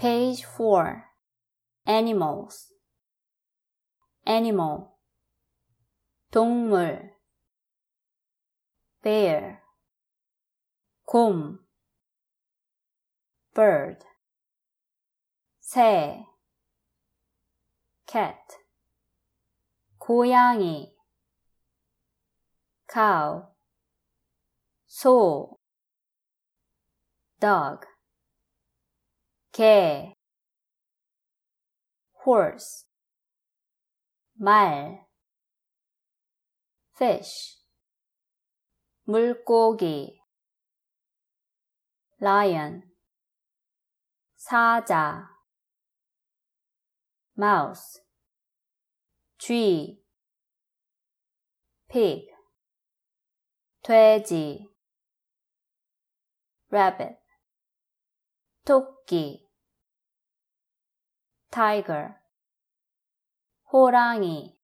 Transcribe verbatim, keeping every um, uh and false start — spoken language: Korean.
Page four. Animals. Animal. 동물. Bear. 곰. Bird. 새. Cat. 고양이. Cow. 소. Dog. 개. Horse. 말. Fish. 물고기. Lion. 사자. Mouse. 쥐. Pig. 돼지. Rabbit. 토끼. Tiger. 호랑이.